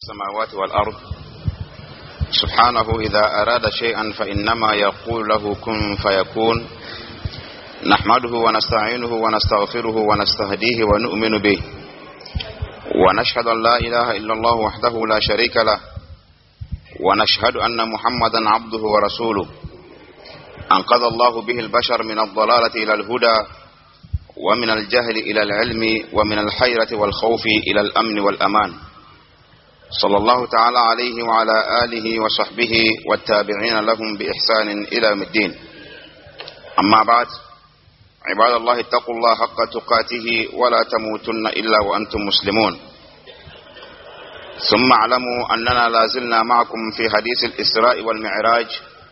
السماوات والأرض سبحانه إذا أراد شيئا فإنما يقول له كن فيكون. نحمده ونستعينه ونستغفره ونستهديه ونؤمن به، ونشهد أن لا إله إلا الله وحده لا شريك له، ونشهد أن محمدا عبده ورسوله أنقذ الله به البشر من الضلالة إلى الهدى، ومن الجهل إلى العلم، ومن الحيرة والخوف إلى الأمن والأمان، صلى الله تعالى عليه وعلى آله وصحبه والتابعين لهم بإحسان إلى يوم الدين. أما بعد، عباد الله اتقوا الله حق تقاته ولا تموتن إلا وأنتم مسلمون. ثم اعلموا أننا لازلنا معكم في حديث الإسراء والمعراج،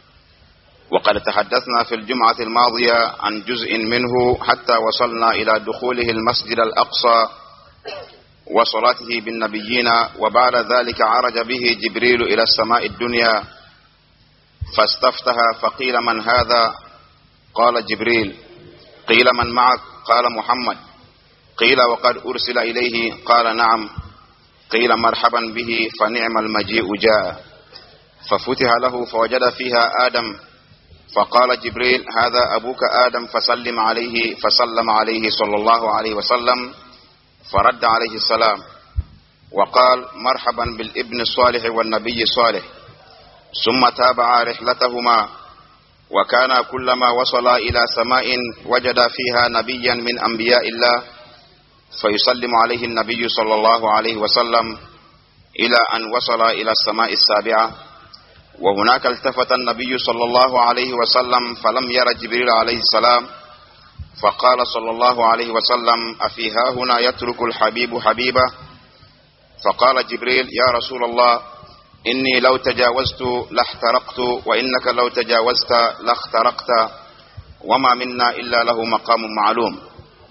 وقد تحدثنا في الجمعة الماضية عن جزء منه حتى وصلنا إلى دخوله المسجد الأقصى وصلاته بالنبيين، وبعد ذلك عرج به جبريل إلى السماء الدنيا فاستفتح فقيل من هذا؟ قال جبريل. قيل من معك؟ قال محمد. قيل وقد أرسل إليه؟ قال نعم. قيل مرحبا به، فنعم المجيء جاء. ففتح له فوجد فيها آدم، فقال جبريل هذا أبوك آدم فسلم عليه، فسلم عليه صلى الله عليه وسلم فرد عليه السلام، وقال مرحبا بالابن الصالح والنبي الصالح. ثم تابعا رحلتهما، وكان كلما وصلا إلى سماء وجد فيها نبيا من أنبياء الله فيسلم عليه النبي صلى الله عليه وسلم إلى أن وصل إلى السماء السابعة. وهناك التفت النبي صلى الله عليه وسلم فلم ير جبريل عليه السلام، فقال صلى الله عليه وسلم أفي ها هنا يترك الحبيب حبيبه؟ فقال جبريل يا رسول الله إني لو تجاوزت لاحترقت، وإنك لو تجاوزت لاخترقت، وما منا إلا له مقام معلوم.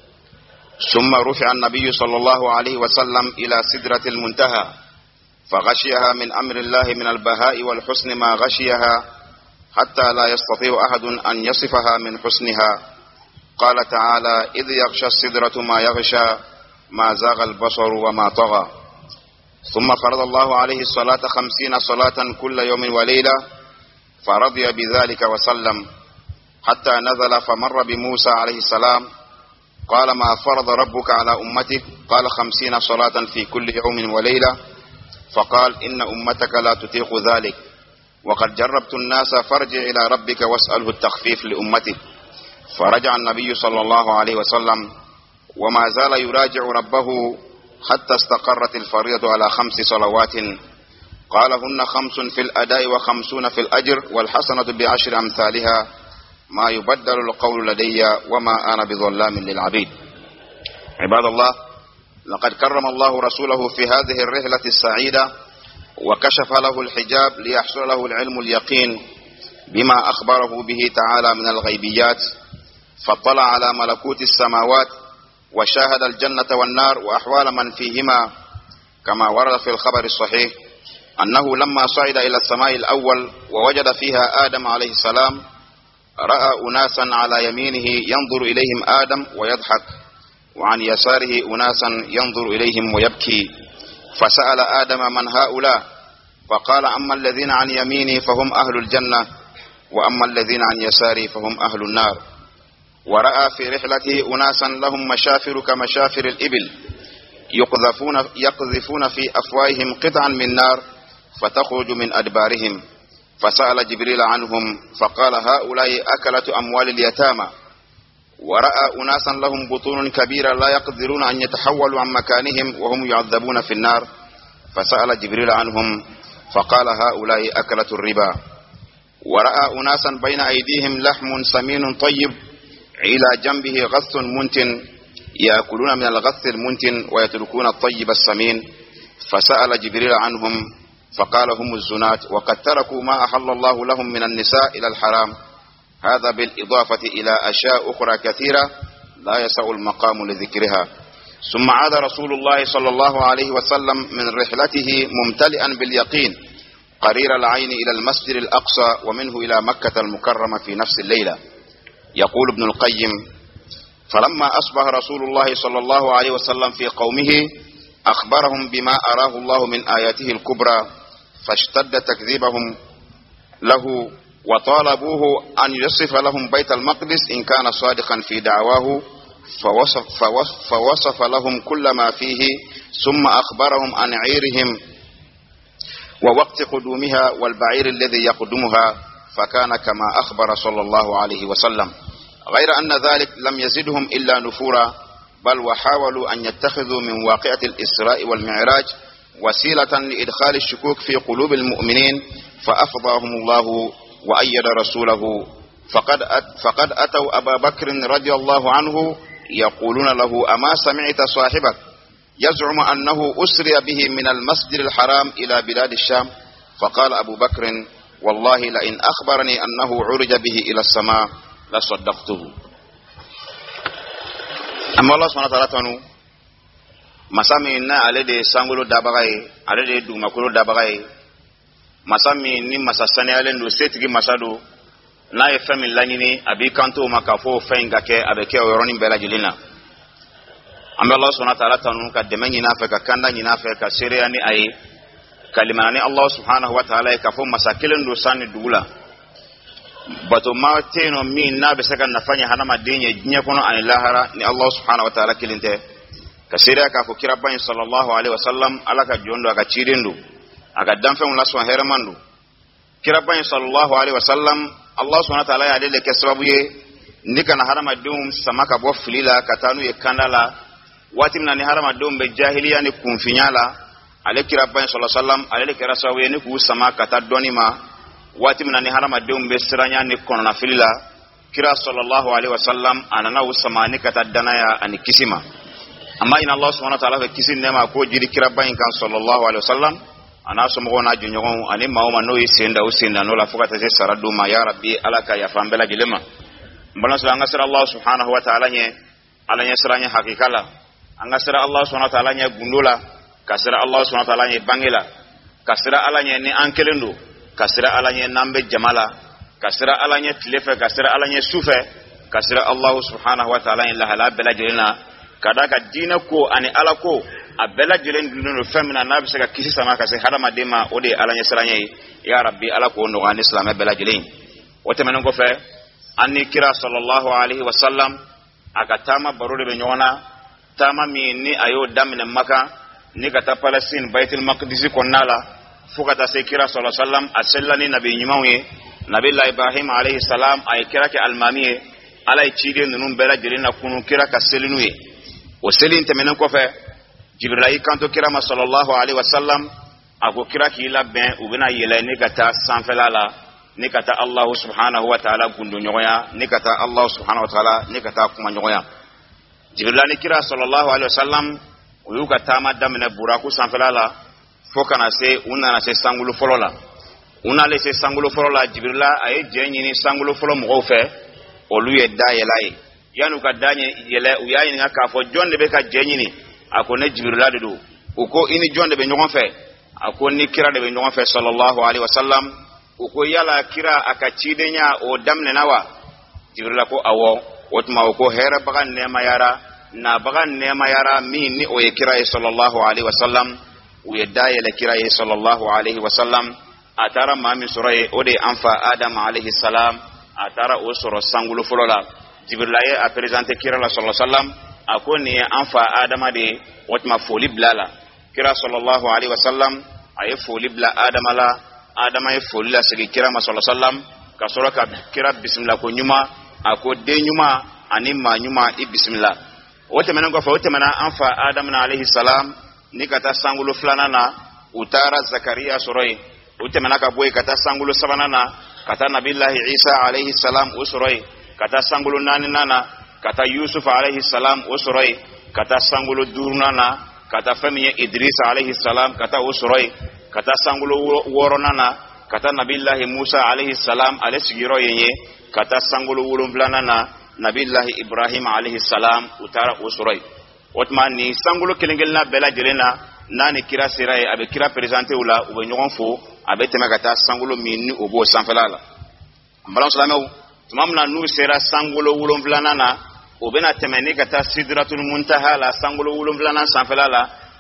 ثم رفع النبي صلى الله عليه وسلم إلى سدرة المنتهى فغشيها من أمر الله من البهاء والحسن ما غشيها، حتى لا يستطيع أحد أن يصفها من حسنها. قال تعالى إذ يغشى السدرة ما يغشى ما زاغ البصر وما طغى. ثم فرض الله عليه الصلاة 50 صلاة كل يوم وليلة، فرضي بذلك وسلم، حتى نزل فمر بموسى عليه السلام. قال ما فرض ربك على أمتك؟ قال 50 صلاة في كل يوم وليلة. فقال إن أمتك لا تطيق ذلك، وقد جربت الناس، فارجع إلى ربك واسأله التخفيف لأمتك. فرجع النبي صلى الله عليه وسلم وما زال يراجع ربه حتى استقرت الفريضة على 5 صلوات، قال هن 5 في الأداء و50 في الأجر، والحسنة ب10 أمثالها، ما يبدل القول لدي وما أنا بظلام للعبيد. عباد الله، لقد كرم الله رسوله في هذه الرحلة السعيدة، وكشف له الحجاب ليحصل له العلم اليقين بما أخبره به تعالى من الغيبيات، فاطلع على ملكوت السماوات وشاهد الجنة والنار وأحوال من فيهما، كما ورد في الخبر الصحيح أنه لما صعد إلى السماء الأول ووجد فيها آدم عليه السلام، رأى أناسا على يمينه ينظر إليهم آدم ويضحك، وعن يساره أناسا ينظر إليهم ويبكي، فسأل آدم من هؤلاء؟ فقال أما الذين عن يميني فهم أهل الجنة، وأما الذين عن يساري فهم أهل النار. ورأى في رحلته أناسا لهم مشافر كمشافر الإبل يقذفون في أفواههم قطعا من نار فتخرج من أدبارهم، فسأل جبريل عنهم فقال هؤلاء أكلة أموال اليتامى. ورأى أناسا لهم بطون كبيرة لا يقدرون أن يتحولوا عن مكانهم وهم يعذبون في النار، فسأل جبريل عنهم فقال هؤلاء أكلة الربا. ورأى أناسا بين أيديهم لحم سمين طيب إلى جنبه غث منتن، يأكلون من الغث المنتن ويتركون الطيب السمين، فسأل جبريل عنهم فقال هم الزنات، وقد تركوا ما أحل الله لهم من النساء إلى الحرام. هذا بالإضافة إلى أشياء أخرى كثيرة لا يسع المقام لذكرها. ثم عاد رسول الله صلى الله عليه وسلم من رحلته ممتلئا باليقين قرير العين إلى المسجد الأقصى، ومنه إلى مكة المكرمة في نفس الليلة. يقول ابن القيم فلما أصبح رسول الله صلى الله عليه وسلم في قومه أخبرهم بما أراه الله من آياته الكبرى فاشتد تكذيبهم له وطالبوه أن يصف لهم بيت المقدس إن كان صادقا في دعواه فوصف لهم كل ما فيه ثم أخبرهم عن عيرهم ووقت قدومها والبعير الذي يقدمها فكان كما أخبر صلى الله عليه وسلم غير أن ذلك لم يزدهم إلا نفورا بل وحاولوا أن يتخذوا من واقعة الإسراء والمعراج وسيلة لإدخال الشكوك في قلوب المؤمنين فأفضاهم الله وأيد رسوله فقد أتوا أبا بكر رضي الله عنه يقولون له أما سمعت صاحبك يزعم أنه أسري به من المسجد الحرام إلى بلاد الشام فقال أبو بكر والله لئن أخبرني أنه عرج به إلى السماء لصدقته. أما الله سبحانه وتعالى masami na ale de sangolo dabagaye ale de dumakolo dabagaye masami ni masasane ale ndo setigi masado na ye fami lanyini abi kanto makafo fenga ke abeke oroni bela jilina ambe Allah subhanahu wa ta'ala tanu ka demenyi na fe ka kanda ni na fe ka sereya ni ayi kalimani Allah subhanahu wa ta'ala ka fo masakelen ndo sani dugula bato ma teno min na be saka nafanya hana madinye jinya kono an lahara ni Allah subhanahu wa ta'ala kilinte kasira ka ko kiraban sallallahu alaihi wasallam alaka jondo aka chirindu aka damfe mun laswa heramandu kiraban sallallahu alaihi wasallam Allah subhanahu wa ta'ala ya dele ke sababu ye nika na harama dum samaka bo filila katanu ye kandala wati mna ni harama dum be jahiliya ni kumfinyala ale kiraban sallallahu alaihi wasallam ale ke rasawe ni ku samaka ta donima wati mna ni harama dum be siranya ni kono na filila kira sallallahu alaihi wasallam anana usamani kata danaya ani kisima amma ina Allah subhanahu wa ta'ala kisin nema ko jiri kira bayin kan sallallahu alaihi wasallam ana so mo na junyo ani mauma no yisenda usenda no la fukata se saradu ma ya rabbi alaka ya fambela gilema mbana so angasira Allah subhanahu wa ta'ala nye alanya siranya hakikala angasira Allah subhanahu wa ta'ala nye gundula kasira Allah subhanahu wa ta'ala nye bangila kasira alanya ni ankelendo kasira alanya nambe jamala kasira alanya tilefe kasira alanya sufe kasira Allah subhanahu wa ta'ala la hala bela gilena kadaka dina ko ani alako abela jilen dunu femina nabi saka kisi sama kase hadama dema ode alanya sranye ya rabbi alako no an islam bela jilen wote menen ko fe anni kira sallallahu alaihi wasallam akatama barode be nyona tama mi ni ayo damne maka ni kata palestine baitul maqdis ko nala fukata se kira sallallahu alaihi wasallam asellani nabi nyumawe nabi ibrahim alaihi salam ay kira ke almamiye alay chide nunun bela jilen na kunu kira ka selinuye o selin temenen ko fe jibril kanto kirama sallallahu alaihi wasallam ako kira ki la ben ubina yele ni kata sanfelala ni kata Allah subhanahu wa ta'ala gundu nyoya ni kata Allah subhanahu wa ta'ala ni kata kuma nyoya jibril ni kira sallallahu alaihi wasallam uyuka tama damne buraku sanfelala fokana se una na se sangulu folola una le se sangulu folola jibril ay jenyi ni sangulu folo mo fe oluye dayelai yanu ka danye yele uyayi nga ka fo jonde be ka jenyini akone jibril do uko ini jonde be nyogon fe akoni kira de be nyogon fe sallallahu alaihi wasallam uko yala kira akachidenya o damne nawa jibril ko awo wotma uko hera bagan nema yara na bagan nema yara min ni o kira sallallahu alaihi wasallam uye dayele kira sallallahu alaihi wasallam atara mami suraye ode anfa adam alaihi salam atara o soro sangulu fulola jibril a présenté kira la sallallahu alaihi wasallam akoni anfa adama de watma foli blala kira sallallahu alaihi wasallam ay foli bla adama la adama ay foli la sigi kira ma sallallahu alaihi wasallam ka soro ka kira bismillah ko nyuma ako de nyuma ani ma nyuma i bismillah wote menen ko fa wote mena anfa adam na alaihi salam ni kata sangulo flana na utara zakaria soroi wote mena ka boy kata sangulo sabana na kata nabillahi isa alaihi salam usuroi kata sangulo nani nana kata yusuf alaihi salam usuroi kata sangulo durnana kata famiye idris alaihi salam kata usuroi kata sangulo woronana kata nabillahi musa alaihi salam alesgiro yenye kata sangulo wulumblana na nabillahi ibrahim alaihi salam utara usuroi otmani sangulo kelengelna bela jelena nani kira sirai abe kira présenter ula ube nyogon fo abe tema kata sangulo minni obo sanfelala ambalan salamu tumamna nu sera sangulo wulumblana na obena temeni kata sidratul muntaha la sangulo wulumblana sanfelala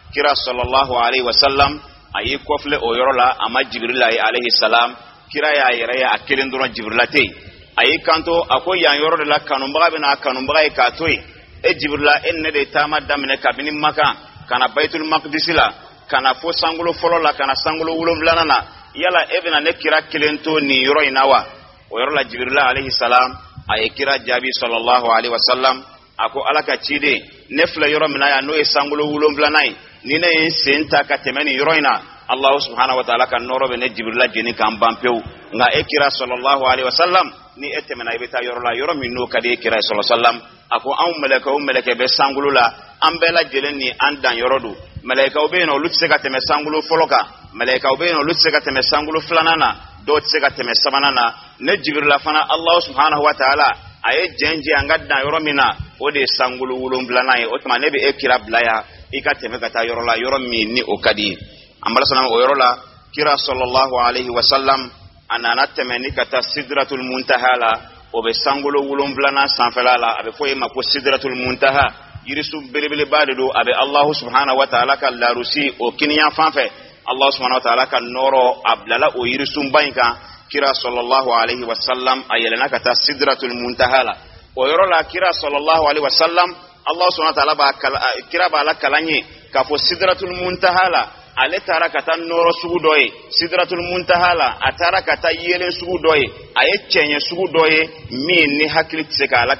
kira sallallahu alaihi wasallam ayi kofle o yorola ama jibril alayhi salam kira ya yere ya akelen duro jibrilate ayi kanto akoy ya yoro la kanumbaga bina kanumbaga ka toy e jibrila enne de tama damne kabini maka kana baitul maqdis la kana fo sangulo folo la kana sangulo wulum lanana yala ebina ne kira kelento ni yoro inawa o yoro la jibril alayhi salam ay kira jabi sallallahu alaihi wasallam ako alaka chide nefla yoro minaya no e sangulo wulum lanai ni ne senta ka temeni yoro ina Allah subhanahu wa ta'ala kan noro be ne jibril jeni kan bampeu nga e kira sallallahu alaihi wasallam ni etemena ibeta yoro la yoro minno kade kira sallallahu alaihi wasallam ako an meleke be sangulo la ambela jeleni andan yorodu malaika obeno lutse ka teme sangulo foloka malaika obeno lutse ka teme sangulo flanana do tse ka teme samanana ne jibril fana Allah subhanahu wa ta'ala aye jenje angadda yoro mina ode sangulo wulum blanaye otma nebe ekira blaya ika teme kata yoro la yoro minni o kadi ambala salam o yoro la kira sallallahu alaihi wasallam anana teme ni kata sidratul muntaha la obe sangulo wulum blana sanfalala abe foye mako sidratul muntaha yirisu belebele badedo abe Allah subhanahu wa ta'ala ka larusi o kiniya fanfe Allah subhanahu wa ta'ala ka noro ablala o yirisu banka kira sallallahu alaihi wasallam ayelana kata sidratul muntaha la o yoro la kira sallallahu alaihi wasallam Allah subhanahu wa ta'ala ba kira ba la kalanye ka fo sidratul muntaha la ale tara kata noro sugu doye sidratul muntaha la atara kata yelen sugu doye aye chenye sugu doye min ni hakili tseka ala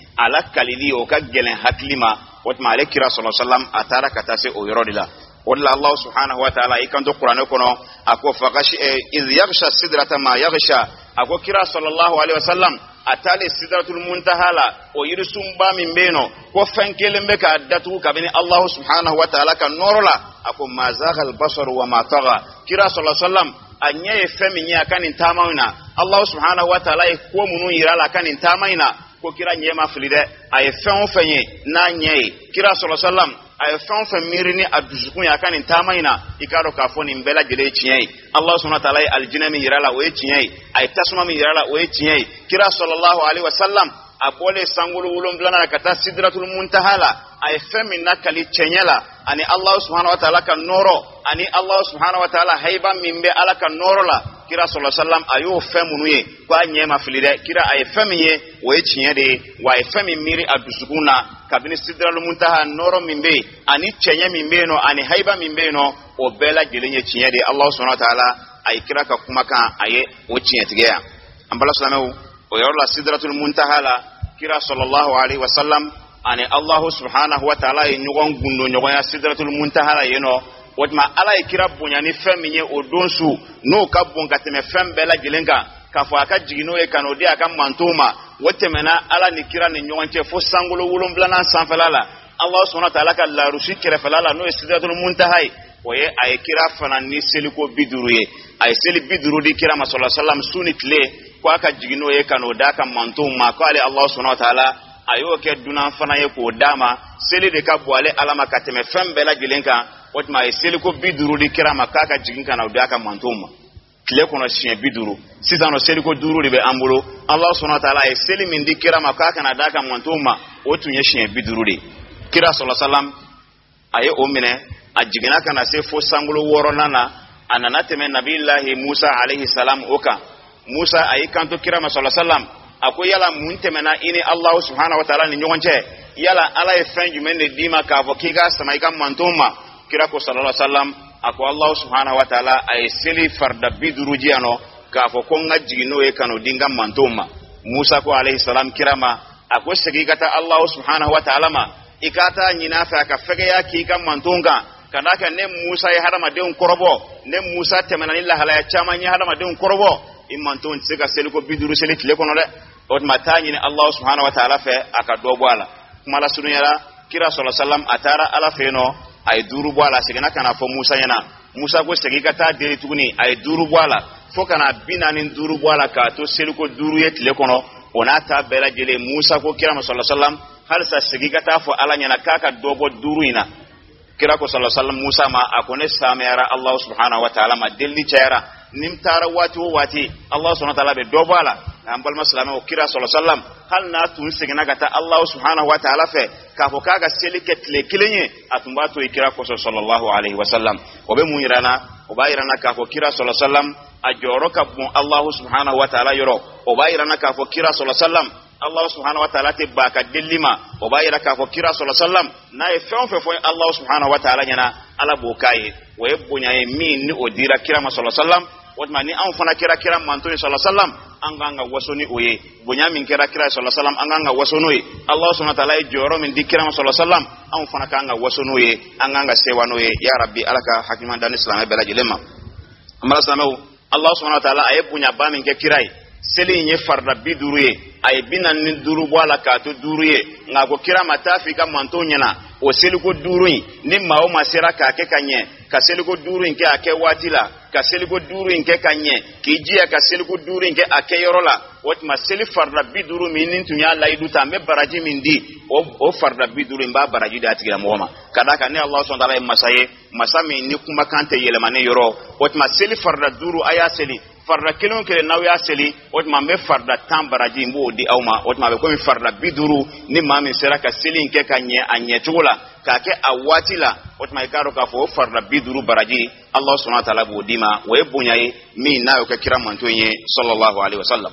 kalili o ka gelen haklima watma ale kira sallallahu alaihi wasallam atara kata se o yorodila walla Allah subhanahu wa ta'ala ikanto qur'an kono ako faqashi iz yaghsha sidrata ma yaghsha ako kira sallallahu alaihi wasallam atale sidratul muntaha la o yirsum ba min beno ko fankelembe ka datu kabini Allah subhanahu wa ta'ala kan norola ako mazaghal basar wa ma tagha kira sallallahu alaihi wasallam anye femi nya kanin tamaina Allah subhanahu wa ta'ala ko munu yirala kanin tamaina ko kira nyema flide ay fen fenye na nye kira sallallahu alaihi wasallam ay fen fen mirini adusukun ya kanin tamaina ikaro ka foni mbela gele chiye Allah subhanahu wa ta'ala aljinami yirala o chiye ay tasuma mi yirala o chiye kira sallallahu alaihi wasallam akole sangulu wulum blana kata sidratul muntahala ay femi nakali chenyela ani Allah subhanahu wa ta'ala kan noro ani Allah subhanahu wa ta'ala haiba mimbe ala kan noro la kira sallallahu alaihi wasallam ayo femunuye kwa nyema filide kira ay femiye we chinyede wa ay femi miri adusukuna kabini sidratul muntaha noro mimbe ani chenye mimbe no ani haiba mimbe no o bela gelenye chinyede Allah subhanahu wa ta'ala ay kira ka kuma kan aye o chinyetigeya ambala salamu o yorla sidratul muntaha la kira sallallahu alaihi wasallam ani Allah subhanahu wa ta'ala nyugon gundo nyugon ya sidratul muntaha yeno wotma ala kira bunyani feminye odonsu no ka bunga teme fembela gilenga kafa aka jigino e kanodi aka mantuma wotemena ala ni kira ni nyugon che fo sangulo wulum blana sanfalala Allah subhanahu wa ta'ala ka la rushi kire falala no sidratul muntaha oye ay kira fana ni seliko biduruye ay seli biduru di kira ma sallallahu alaihi wasallam sunitle ko aka jigino e kanoda aka mantuma ko ale Allah subhanahu wa ta'ala ayo ke dunan fana ye ko dama seli de ka boale alama kateme fembela gilenka wotma ay seli ko biduru di kira makaka jigin kana uda ka mantuma kile kono shin biduru sizano seli ko duru de be ambulo Allah subhanahu wa ta'ala ay seli min di kira makaka na daka mantuma otunye shin biduru de kira sallallahu alaihi wasallam aye o mine ajigina kana se fo sangulo woro nana anana teme nabillahi Musa alaihi salam oka Musa ay kanto kira sallallahu alaihi wasallam ako yala muntemena ini Allah subhanahu wa ta'ala ni nyonche yala ala e fen jumende dima ka vokiga samaika mantuma kira ko sallallahu alaihi wasallam ako Allah subhanahu wa ta'ala ay seli farda biduruji ano ka fo ko ngajino e kano dinga mantuma Musa ko alaihi salam kirama ako segigata Allah subhanahu wa ta'ala ma ikata nyina fa ka fege ya ki kan mantunga kanaka ne Musa ya hadama de korobo ne Musa temena lillahi la ya chama nya hadama de korobo imantun sega seliko biduru seli tile kono de ot matani ni Allah subhanahu wa ta'ala fe aka do bwala kuma la sunu yara kira sallallahu alaihi wasallam atara ala fe no ay duru bwala segena kana fo Musa yana Musa go segi kata deri tuguni ay duru bwala fo kana binani duru bwala ka to seliko duru ye tile kono onata bela jele Musa ko kira sallallahu alaihi wasallam hal sa segi kata fo ala nyana kaka dogo duru ina kira ko sallallahu alaihi wasallam Musa ma akone samera Allah subhanahu wa ta'ala ma delli chayara nim tara wati Allah subhanahu wa ta'ala be dobala ambal maslama o kira sallallahu alaihi wasallam hal na tun sigina gata Allah subhanahu wa ta'ala fe ka fo kaga seli ketle kilenye atumba to kira ko sallallahu alaihi wasallam o be mun irana o ba irana ka fo kira sallallahu alaihi wasallam ajoro ka bon Allah subhanahu wa ta'ala yoro o ba irana ka fo kira sallallahu alaihi wasallam Allah subhanahu wa ta'ala te baka delima o ba irana ka fo kira sallallahu alaihi wasallam na e fo Allah subhanahu wa ta'ala nyana ala bokaye o e bonya e min ni o dira kira sallallahu alaihi wasallam wotma ni an fana kira manto sallallahu alaihi wasallam anganga wasoni oye bonya min kira sallallahu alaihi wasallam anganga wasonoye Allah subhanahu wa ta'ala joro min dikira sallallahu alaihi wasallam an fana kanga wasonoye anganga sewanoye ya rabbi alaka hakiman dan islam bela jilema amala samaw Allah subhanahu wa ta'ala ay bunya ba min ke kirai seli nye farda biduruye ay binan ni duru bwala ka to duruye ngako kira matafi ka manto nyana o seli ko duruyi ni mawo masira ka ke kanye ka seli ko duruyi ke ake watila ka seli ko duruyi ke kanye ki jiya ka seli ko duruyi ke ake yorola wotma seli farda biduru minin tunya laidu ta me baraji mindi o farda biduru mba baraji da tigira moma kadaka ne Allah subhanahu wa ta'ala masaye masami ni kuma kante yelemane yoro wotma seli farda duru aya seli farda kilon kele naw ya seli wotma me farda tambaraji mbo di awma wotma be ko mi farda biduru ni mami sera ka seli nke kanye anye tugula ka ke awatila wotma ikaro ka fo farda biduru baraji Allah subhanahu wa ta'ala bo dima we bunyaye mi nayo ka kira manto yen sallallahu alaihi wasallam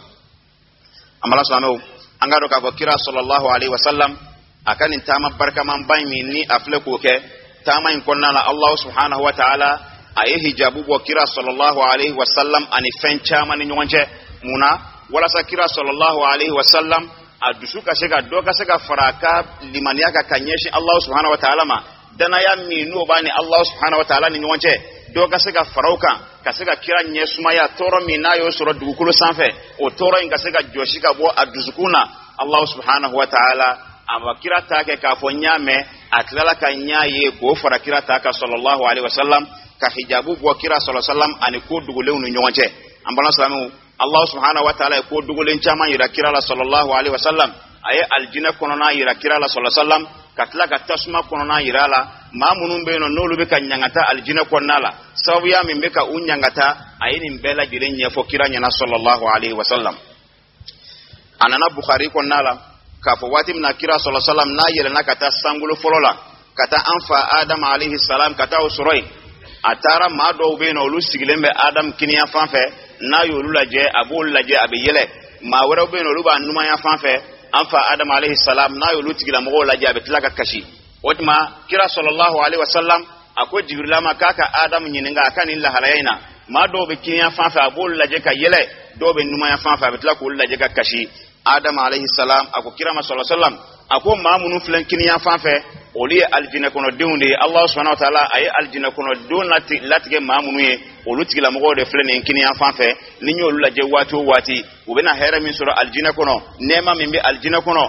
amala subhanahu angaro ka fo kira sallallahu alaihi wasallam akani tama barka man baymi ni afle ko ke tama in konna Allah subhanahu wa ta'ala ayi hijabu bo kira sallallahu alaihi wasallam ani fenchama ni nyonje muna wala sa kira sallallahu alaihi wasallam adushuka shega doka shega faraka limaniaka kanyeshi Allah subhanahu wa ta'ala ma dana ya minu bani Allah subhanahu wa ta'ala ni nyonje doka shega farauka kasega kira nyesuma ya toro minayo soro dugukulu sanfe o toro inga shega joshika bo aduzukuna Allah subhanahu wa ta'ala amakira take ka fonyame atlala kanyaye ko fara kira taka sallallahu alaihi wasallam ka hijabu bo kira sallallahu alaihi wasallam ani ko dugule unu nyonje ambana salamu Allah subhanahu wa ta'ala ko dugule chama yira kira la sallallahu alaihi wasallam aye aljina konona yira kira la sallallahu alaihi wasallam katla ka tasma konona yira la mamunun be no nolu be kan nyangata aljina konala sabu ya min be ka unyangata aye ni mbela giren nyefo kira nyana sallallahu alaihi wasallam anana bukhari konala ka fo watim na kira sallallahu alaihi wasallam na yira na kata sangulo folola kata anfa adam alaihi salam kata usurai atara ma do be no lu sigilembe adam kiniya fanfe na yolu laje abul laje abiyele ma wara be no lu ba numa ya fanfe anfa adam alayhi salam na yolu tigila mo laje abetlaka kashi wotma kira sallallahu alaihi wasallam ako jibril ma kaka adam nyininga akani la halaina ma do be kiniya fanfe abul laje ka yele do be numa ya fanfe abetlaka ul laje ka kashi adam alayhi salam ako kira ma sallallahu alaihi wasallam ako ma munu flen kiniya fanfe oli aljina kono deunde Allah subhanahu wa ta'ala ay aljina kono donati latige mamunuye olutigila mogo de flene kini afanfe ninyo lula je wati ubena hera min sura aljina kono nema mimbe aljina kono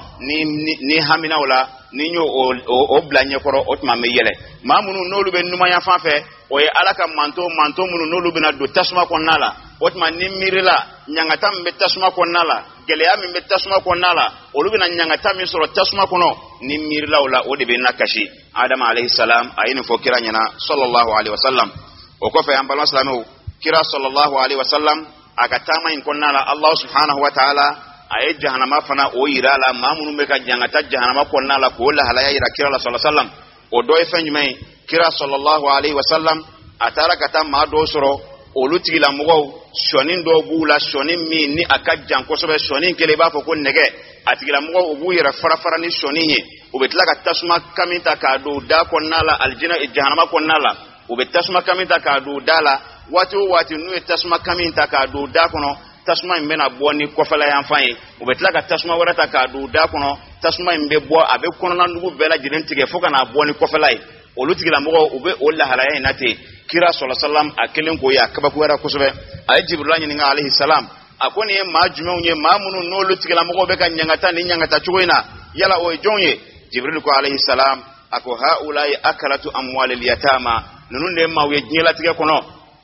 ni hamina wala ninyo o blanye koro otma meyele mamunu nolu be numa ya fanfe oye alaka manto munu nolu be na do tasma konala otma nimirila nyangata mbe tasma konala geleya mbe tasma konala olubi na nyangata min sura tasma kono nimirila wala odi be nakashi adam alayhi salam ayini fokira nyana sallallahu alaihi wasallam o ko fe ambalo salamu kira sallallahu alaihi wasallam akatama in konala Allah subhanahu wa ta'ala ay jahannama fana o yirala mamunu be ka jangata jahannama konala ko la halaya yira kira sallallahu alaihi wasallam o do e fenjume kira sallallahu alaihi wasallam atara kata ma do soro oluti la mugo shonin do bula shonin mi ni akajjan ko sobe shonin kele ba ko nege atigila mugo ubu yira farafara ni shonin ubetla ka tasma kamita ka do da konala aljina jahannama konala ubetasma kamita ka do dala wati nu tasma kamita ka do da kono tasma imbe na boni kofala ya mfanye ubetla ka tasma warata ka do da kono tasma imbe bo abe kono na ndugu bela jirentige foka na boni kofala olutigila mugo ube olla halaya inate kira sallallahu alaihi wasallam akelen ko ya kaba ko wara kusobe ay jibril nyinga alaihi salam akoni ma jume unye mamunu no lutigila mugo be kan nyangata ni nyangata chugoina yala o jonye jibril ko alaihi salam ako haulai akalatu amwalil yatama nunun de mawe nyela tige kono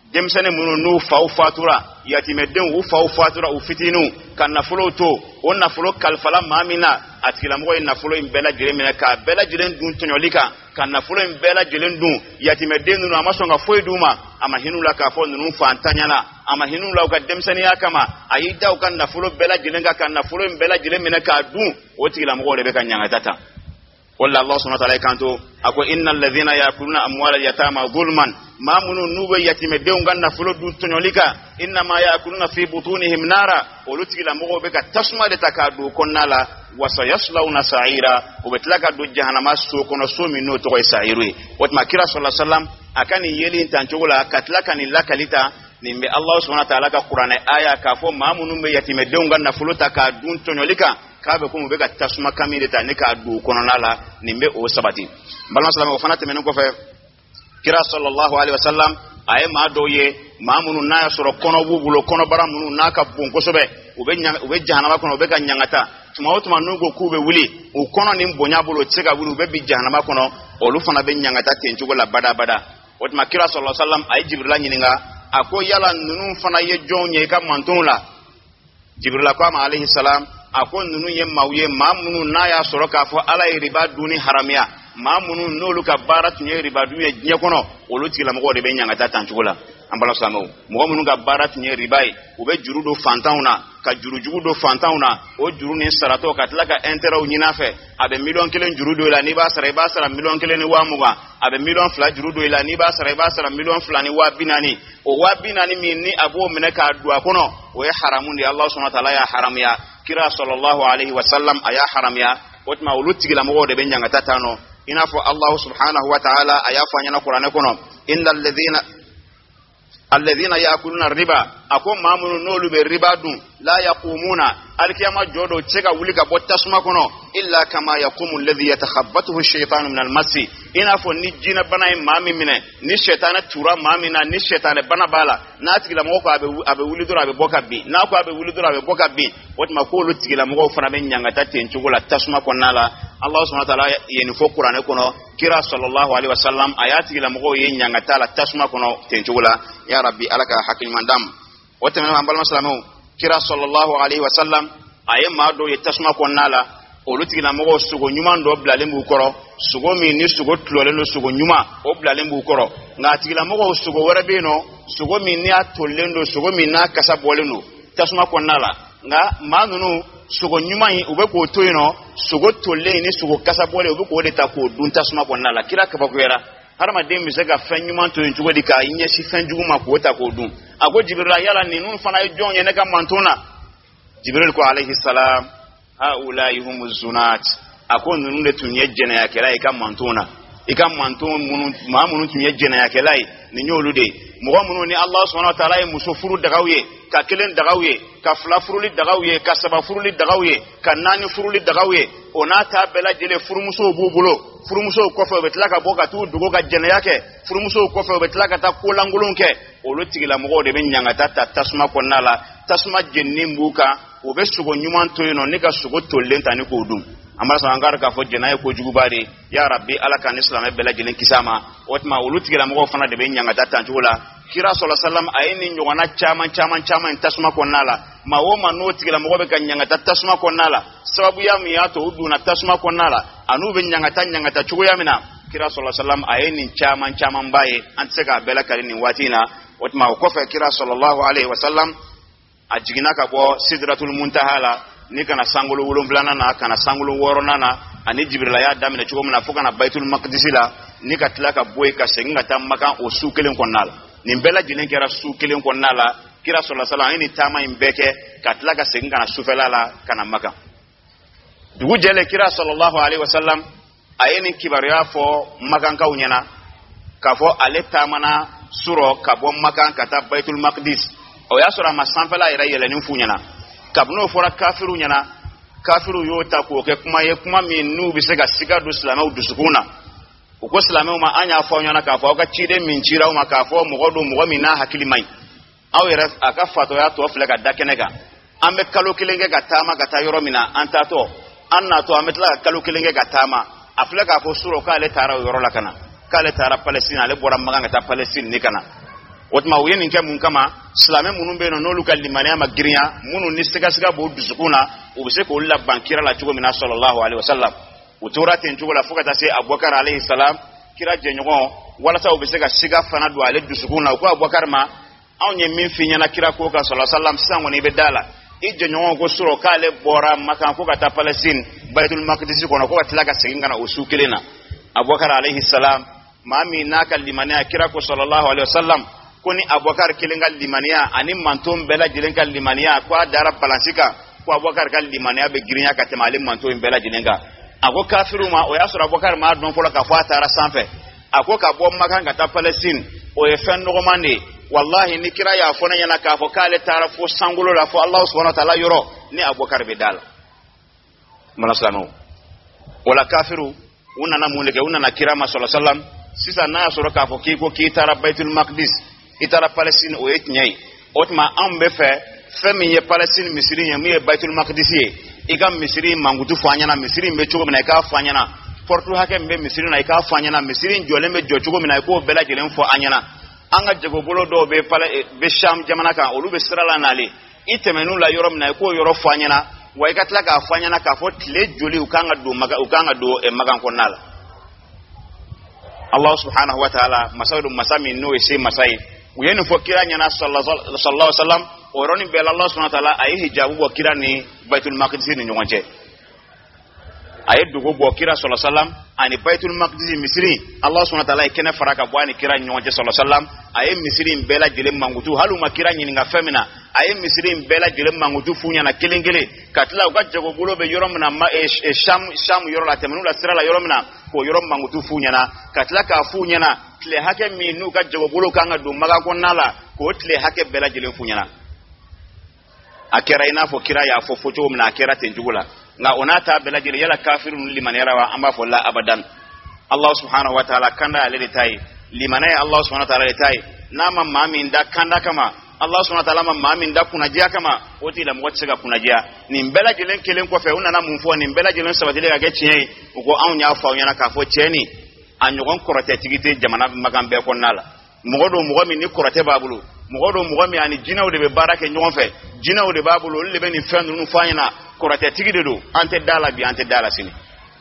demsane munu nu fatura yatimedden u fatura u fitinu kan nafulo to on nafulo kalfala mamina atikila mo en nafulo in bela jiremina ka bela jiren dun tonyolika kan nafulo in bela jiren dun yatimedden nu amasonga foiduma ama hinula ka fo nu fantanyana ama hinula ka demsane yakama ayida kan nafulo bela jirenga kan nafulo in bela jiremina ka dun o tikila mo le be kan nyanga tata walla Allah subhanahu wa ta'ala kanto ako innal ladhina yakuluna amwala yatama zulman ma munu nube yatime deunga na fulo du tonyolika inna ma yakuluna fi butunihim nara olutikila mogo be ka tasma de takadu konnala wasayaslawna sa'ira ubetlaka du jahannama so kono so mino to sa'irwe watma kira sallallahu alaihi wasallam akani yeli tanchogola katlaka ni lakalita nimbe Allah subhanahu wa ta'ala ka Qur'an aya ka fo ma munu be yatime deunga na fulo takadu tonyolika kabe ko mbe ka tasma kamile ta ne ka du kono nala nimbe o sabati balma salama o fanata menen ko fe kira sallallahu alaihi wasallam ay ma doye mamunu na yasoro kono bubulo kono baramunu naka bunko sobe ube jahanama kono ube ka nyangata tuma otuma nugo kube wuli o kono ni mbonya bulo tsega wuli ube bi jahanama kono olu fana be nyangata tenjugo la bada otuma kira sallallahu alaihi wasallam ay jibril nyinga ako yala nunu fana ye jonye ka mantunla jibril ko ma alaihi salam ako nunu ye mawye mamunu na yasoro ka fo ala riba duni haramia mamunu nolu ka barat nye riba duni nye kono olu tigila mo de be nyangata tanchugula ambala samo mo munu ka barat nye ribai ube jurudo fantauna ka jurujugu do fantauna o juru ni sarato ka tlaka entero nyinafe abe million kelen jurudo ila ni ba sara million kelen ni wa muga abe million fla jurudo ila ni ba sara million fla ni wa binani o wa binani minni abo meneka dua kono o ya haramundi Allah subhanahu wa ta'ala ya haram ya kira sallallahu alaihi wasallam aya haram ya otma ulutigila mo de be nyangata tano inafo Allah subhanahu wa ta'ala ayafanya na Qur'an kono innal alladhina ya'kuluna riba akom mamunu nolu be riba dun la yaqumuna alkiyama jodo chega wulika botasuma kono illa kama yaqumu alladhi yatakhabbathu ash-shaytanu min al-masi inafo ni jina bana mami mine ni shaytana tura mami na ni shaytana bana bala na tigila moko abe wulidura abe boka bi na ko abe wulidura abe boka bi wotma ko lu tigila moko fana be nyanga taten chugula tasuma konala Allah subhanahu wa ta'ala yeni fo Qur'an kono kira sallallahu alaihi wasallam ayati gila moko yen nyanga tala tasuma kono tenchugula ya rabbi alaka hakim mandam wote men ambal maslamu kira sallallahu alaihi wasallam ayema do yetasuma konala oluti gila moko sugo nyuma ndo blalembu koro sugo mi ni sugo tlole no sugo nyuma o blalembu koro ngati gila moko sugo werabeno sugo mi ni atolendo sugo mi na kasaboleno tasuma konala nga manunu sugo nyuma yi ube ko toyino sugo tolle ni sugo kasabole ube ko de ta ko dunta suma konna la kira ka ba ko yara har ma dem misega fen nyuma to njugo di ka yin shi fen jugu ma ko ta ko dun ago jibril yala ni nun fana jonye ne ka mantuna jibril ko alayhi salam haulai humuz zunat akon nun de tunye jena ya kira ka mantuna ikam mantun munu ma munu tunye jena ya kira ni nyolu de mo munu ni Allah subhanahu wa ta'ala musufuru dagawiye ka kelen dagawiye ka fla furuli dagawiye ka saba furuli dagawiye ka nani furuli dagawiye onata bela jele furumuso bubulo furumuso kofe betlaka boka tu dugo ka jene yake furumuso kofe betlaka ta kolangulunke olo tigila mo de ben nyanga ta tasma konala tasma jenni mbuka obe sugo nyuman toyino ni ka sugo tollenta ni ko dum amara sangar ka fo jenaye ko jugubare ya rabbi alaka ni islam bela jelen kisama otma olo tigila mo fana de ben nyanga ta tanjula kira sallallahu alaihi wasallam ayini nyogona chaman tasma konala mawoma no tigila mo be kanyanga tasma konala sababu ya miyato uduna tasma konala anu be nyanga ta chugo yamina kira sallallahu alaihi wasallam ayini chaman baye antsega bela kalini watina watma ko fa kira sallallahu alaihi wasallam ajigina ka bo sidratul muntahala ni kana sangulu wulumblana na kana sangulu worona na ani jibril ya damina chugo mna fuka na baitul maqdis la ni ka tlaka boy ka senga tamaka o sukelen konala nimbela jinen kera su kelen ko nala kira sallallahu alaihi wasallam ni tama imbeke katlaka senga na sufelala kana maka dugu jele kira sallallahu alaihi wasallam ayeni kibariya fo makan ka unyana ka fo ale tamana suro ka bo makan kata baitul maqdis o ya sura masanfala ira yele ni funyana kabno fora kafiru nyana kafiru yota ko ke kuma min nu bi sega siga du islamu du sukuna uko islamu ma anya fo nyana ka fo ka chide min chira ma ka fo mugodo mugomina hakili mai awira aka fato ya to flega dakenega ambe kalo kilenge gatama gata yoro mina antato anna to ametla kalo kilenge gatama aflega ko suro ka le tara yoro la kana ka le tara palestina le bora maganga ta palestina ni kana o tuma u ye nin kɛ mun kama silamɛ minnu bɛ yen n'olu ka limaniya ma girinya minnu ni siga b'u dusukun na u bɛ se k'olu laban kira la cogo min na sallallahu alaihi wasallam u tora ten cogo la fo ka taa se Abubakar alayhi salam kira jɛɲɔgɔn walasa u bɛ se ka siga fana don ale dusukun na u ko Abubakar ma anw ye min f'i ɲɛna kira ko kan sallallahu alaihi wasallam sisan kɔni i bɛ da la i jɛɲɔgɔn ko sɔrɔ k'ale bɔra Makan ko ka taa Palestine Baitul Maqdis kɔnɔ ko ka tila ka segin ka na o su kelen na Abubakar alayhi salam maa min n'a ka limaniya kira ko sallallahu alaihi wasallam ko ni Abubakar kelen ka limaniya ani manton bɛɛ lajɛlen ka limaniya ko a dara balansi kan ko Abubakar ka limaniya bɛ girinya ka tɛmɛ ale manton bɛɛ lajɛlen kan a ko kafiru ma o y'a sɔrɔ Abubakar m'a dɔn fɔlɔ k'a fɔ a taara sanfɛ a ko ka bɔ Makan ka taa Palestine o ye fɛn nɔgɔman de ye wallahi ni kira y'a fɔ ne ɲɛna k'a fɔ k'ale taara fo sankolo la fo Allah subhanahu wa ta'ala yɔrɔ ni Abubakar bɛ da la mana silamɛw wala kafiru u nana mun de kɛ u nana kira ma sallallahu alaihi wasallam sisan n'a y'a sɔrɔ k'a fɔ k'i taara Baitul Maqdis i taara Palestine o ye tiɲɛ ye o tuma anw bɛ fɛ fɛn min ye Palestine misiri ye min ye Baitul Maqdis ye i ka misiri mankutu fɔ an ɲɛna misiri in bɛ cogo min na i k'a fɔ an ɲɛna porte hakɛ min bɛ misiri na i k'a fɔ an ɲɛna misiri in jɔlen bɛ jɔ cogo min na i k'o bɛɛ lajɛlen fɔ an ɲɛna an ka jagobolo dɔw bɛ Sham jamana kan olu bɛ sira la nale i tɛmɛn'u la yɔrɔ min na i k'o yɔrɔ fɔ an ɲɛna wa i ka tila k'a fɔ an ɲɛna k'a fɔ tile joli u kan ka don Makan kɔnɔna la Allah subhanahu wa ta'ala masa min n'o ye se masa ye u ye nin fɔ kira ɲɛna sallallahu alaihi wasallam o yɔrɔnin bɛɛ la Allah subhanahu wa ta'ala a ye hijabu bɔ kira ni Baitul Maqdis ni ɲɔgɔn cɛ a ye dogo bɔ kira sallallahu alaihi wasallam ani Baitul Maqdis misiri Allah subhanahu wa ta'ala ye kɛnɛ fara ka bɔ ani kira ni ɲɔgɔn cɛ sallallahu alaihi wasallam a ye misiri in bɛɛ lajɛlen mankutu hali u ma kira ɲininka fɛn min na a ye misiri in bɛɛ lajɛlen mankutu f'u ɲɛna kelen kelen ka tila u ka jagobolo bɛ yɔrɔ min na Sham yɔrɔ la tɛmɛn'u la sira la yɔrɔ min na k'o yɔrɔ mankutu f'u ɲɛna ka tila k'a f'u ɲɛna tile hakɛ min n'u ka jagobolo kan ka don Makan kɔnɔna la k'o tile hakɛ bɛɛ lajɛlen f'u ɲɛna a kɛra i n'a fɔ kira y'a fɔ cogo min na a kɛra ten cogo la nka o n'a ta bɛɛ lajɛlen yala kafiru ni limaniyara wa an b'a fɔ la abadan Allah subhanahu wa ta'ala kanda ale de ta ye limanaya Allah subhanahu wa ta'ala de ta ye n'a ma maa min da kanda kama Allah subhanahu wa ta'ala ma maa min da kunnajiya kama o tigilamɔgɔ tɛ se ka kunnajiya nin bɛɛ lajɛlen kelen kɔfɛ u nana mun fɔ nin bɛɛ lajɛlen sabatilen ka kɛ tiɲɛ ye u ko anw y'a fɔ aw ɲɛna k'a fɔ tiɲɛ ni a ɲɔgɔn kɔrɔtɛtigi tɛ jamana Makan bɛɛ kɔnɔna la mɔgɔ don mɔgɔ min ni kɔrɔtɛ b'a bolo mɔgɔ don mɔgɔ min ani jinɛw de bɛ baara kɛ ɲɔgɔn fɛ jinɛw de b'a bolo olu de bɛ nin fɛn ninnu fɔ an ɲɛna kɔrɔtɛtigi de don an tɛ da la bi an tɛ da la sini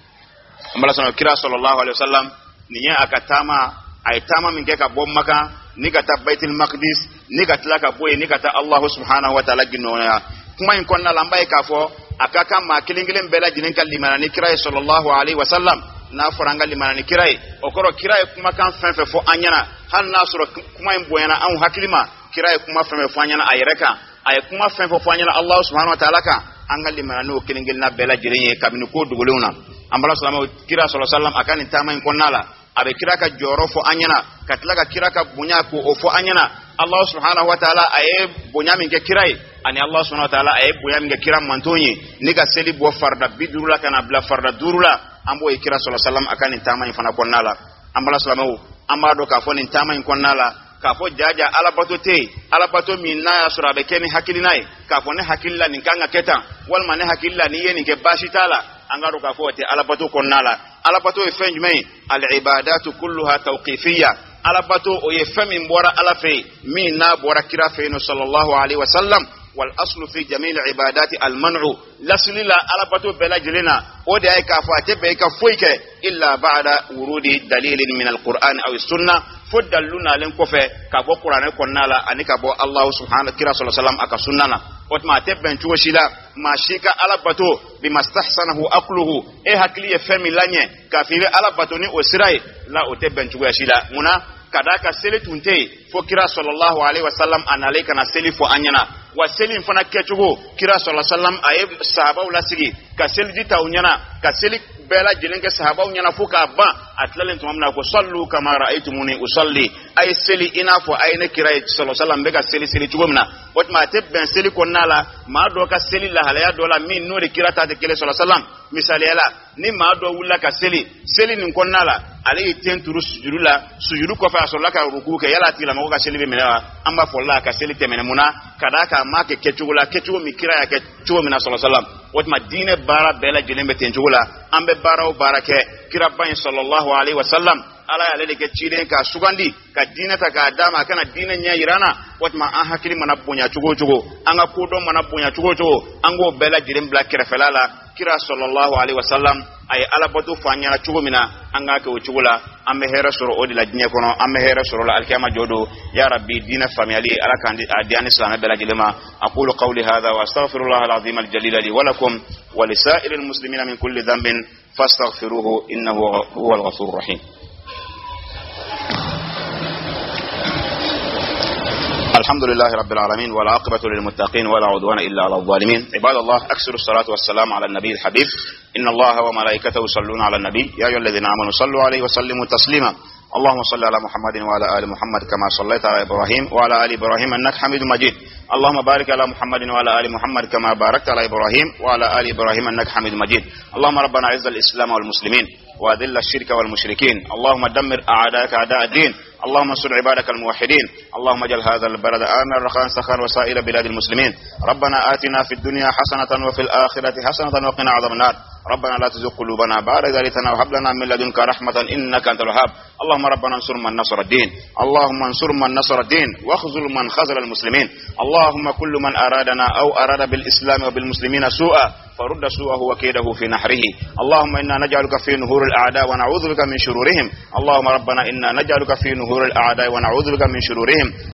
an bala sɔnna kira sallallahu alaihi wasallam nin ye a ka taama a ye taama min kɛ ka bɔ Makan ni ka taa Baitul Maqdis ni ka tila ka bɔ yen ni ka taa Allah subhanahu wa ta'ala ginɔya kuma in kɔnɔna la an b'a ye k'a fɔ a ka kan maa kelen kelen bɛɛ lajɛlen ka limana ni kira ye sallallahu alaihi wasallam n'a fɔra an ka limana ni kira ye o kɔrɔ kira ye kumakan fɛn fɛn fɔ an ɲɛna hali n'a sɔrɔ kuma in bonyana anw hakili ma kira ye kuma fɛn fɛn fɔ an ɲɛna a yɛrɛ kan a ye kuma fɛn fɛn fɔ an ɲɛna Allah subhanahu wa ta'ala kan an ka limana n'o kelen kelenna bɛɛ lajɛlen ye kabini ko dogolenw na an bala sallallahu kira sallallahu alaihi wasallam a ka nin taama in kɔnɔna la a bɛ kira ka jɔyɔrɔ fɔ an ɲɛna ka tila ka kira ka bonya ko o fɔ an ɲɛna Allah subhanahu wa ta'ala a ye bonya min kɛ kira ye ani Allah subhanahu wa ta'ala a ye bonya min kɛ kira manton ye ni ka seli bɔ farda 50 la ka na bila farda 5 la an b'o ye kira sallallahu alaihi wasallam a ka nin taama in fana kɔnɔna la an bala sallallahu an b'a dɔn k'a fɔ nin taama in kɔnɔna la k'a fɔ jaja alabato tɛ yen alabato min n'a y'a sɔrɔ a bɛ kɛ ni hakilina ye k'a fɔ ne hakili la nin kan ka kɛ tan walima ne hakili la n'i ye nin kɛ baasi t'a la an ka dɔn k'a fɔ o tɛ alabato kɔnɔna la alabato ye fɛn jumɛn ye al-ibadatu kulluha tawqifiyya alabato o ye fɛn min bɔra ala fɛ yen min n'a bɔra kira fɛ yen sallallahu alaihi wasallam wal aslu fi jami' al-ibadati al-man'u lasli la alabato bɛɛ lajɛlen na o de ye k'a fɔ a tɛ bɛn i ka foyi kɛ illa ba'da wurudi dalilin min al-Qur'an aw as-sunnah fo dalilu nalen kɔfɛ ka bɔ kuranɛ kɔnɔna la ani ka bɔ Allah subhanahu kira sallallahu alaihi wasallam a ka sunna na o tuma a tɛ bɛn cogo si la maa si ka ala bato bimastahsanahu aqluhu e hakili ye fɛn min laɲɛ k'a fɔ i bɛ ala bato ni o sira ye la o tɛ bɛn cogoya si la munna ka d'a ka seli tun tɛ yen fo kira sallallahu alaihi wasallam a nalen ka na seli fɔ an ɲɛna wa seli in fana kɛcogo kira sallallahu alaihi wasallam a ye sahabaw lasigi ka seliji ta u ɲɛna ka seli bɛɛ lajɛlen kɛ sahabaw ɲɛna fo k'a ban a tilalen tuma min na ko sallu kama ra'aytumuni usalli a ye seli i n'a fɔ a ye ne kira ye sallallahu alaihi wasallam bɛ ka seli cogo min na o tuma a tɛ bɛn seli kɔnɔna la maa dɔ ka seli lahalaya dɔ la min n'o de kira ta tɛ kelen sallallahu alaihi wasallam misaliya la ni maa dɔ wulila ka seli nin kɔnɔna la ale ye ten turu sujudu la sujudu kɔfɛ a sɔrɔla ka ruku kɛ yala a tigilamɔgɔ ka seli bɛ minɛ wa an b'a fɔ la ka seli tɛmɛnɛ mun na ka d'a kan a m'a kɛ kɛcogo la kɛcogo min kira y'a kɛ cogo min na sallallahu alaihi wasallam o tuma diinɛ baara bɛɛ lajɛlen bɛ ten cogo la an bɛ baara o baara kɛ kira ba in sallallahu alaihi wasallam ala ya lele ke cilen ka sugandi ka dinata ka dama kana dinan ya irana watma an hakili mana bonya cugo anga kodon mana bonya cugo ango bela jirim black refelala kira sallallahu alaihi wasallam ay ala batu fanya cugo mina anga ke cugula amme hera soro odi la dinya kono amme hera soro la alkiyama jodo ya rabbi dina family ala kandi adiyan islam bela jilema aqulu qawli hadha wa astaghfirullah alazim aljalil li wa lakum wa lisa'iril muslimina min kulli dhanbin fastaghfiruhu innahu huwal ghafurur rahim. الحمد لله رب العالمين والعاقبة للمتقين ولا عدوان إلا على الظالمين. عباد الله أكثروا الصلاة والسلام على النبي الحبيب إن الله وملائكته يصلون على النبي يا أيها الذين آمنوا صلوا عليه وسلموا تسليما. اللهم صل على محمد وعلى آل محمد كما صليت على إبراهيم وعلى آل إبراهيم إنك حميد مجيد. اللهم بارك على محمد وعلى آل محمد كما باركت على إبراهيم وعلى آل إبراهيم إنك حميد مجيد. اللهم ربنا أعز الإسلام والمسلمين وأذل الشرك والمشركين. اللهم دمر أعداءك أعداء الدين. اللهم انصر عبادك الموحدين. اللهم اجعل هذا البلد آمنا رخاء سخاء وسائر بلاد المسلمين. ربنا آتنا في الدنيا حسنة وفي الآخرة حسنة وقنا عذاب النار. ربنا لا تزغ قلوبنا بعد إذ هديتنا وهب لنا من لدنك رحمة إنك أنت الوهاب. اللهم ربنا انصر من نصر الدين. اللهم انصر من نصر الدين واخذل من خذل المسلمين. اللهم كل من أرادنا أو أراد بالإسلام وبالمسلمين سوءا فرد سوءه وكيده في نحره. اللهم إنا نجعلك في نهور الأعداء ونعوذ بك من شرورهم. اللهم ربنا إنا نجعلك في نهور الأعداء ونعوذ بك من شرورهم.